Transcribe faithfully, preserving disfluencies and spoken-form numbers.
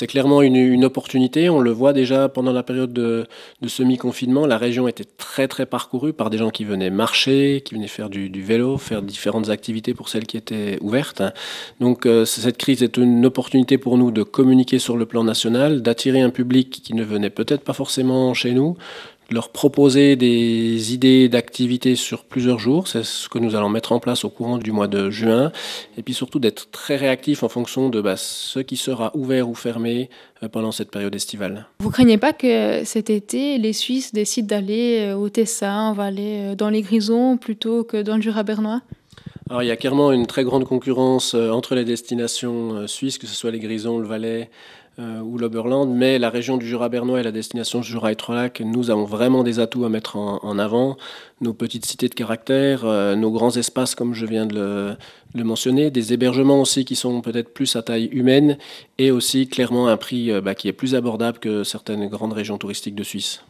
c'est clairement une, une opportunité. On le voit déjà pendant la période de, de semi-confinement. La région était très très parcourue par des gens qui venaient marcher, qui venaient faire du, du vélo, faire différentes activités pour celles qui étaient ouvertes. Donc euh, cette crise est une opportunité pour nous de communiquer sur le plan national, d'attirer un public qui ne venait peut-être pas forcément chez nous, de leur proposer des idées d'activités sur plusieurs jours. C'est ce que nous allons mettre en place au courant du mois de juin. Et puis surtout d'être très réactif en fonction de bah, ce qui sera ouvert ou fermé euh, pendant cette période estivale. Vous craignez pas que cet été, les Suisses décident d'aller euh, au Tessin, on va aller euh, dans les Grisons plutôt que dans le Jura bernois? Alors il y a clairement une très grande concurrence euh, entre les destinations euh, suisses, que ce soit les Grisons, le Valais euh, ou l'Oberland, mais la région du Jura bernois et la destination Jura et Trois-Lacs, nous avons vraiment des atouts à mettre en, en avant. Nos petites cités de caractère, euh, nos grands espaces comme je viens de le, de le mentionner, des hébergements aussi qui sont peut-être plus à taille humaine et aussi clairement un prix euh, bah, qui est plus abordable que certaines grandes régions touristiques de Suisse.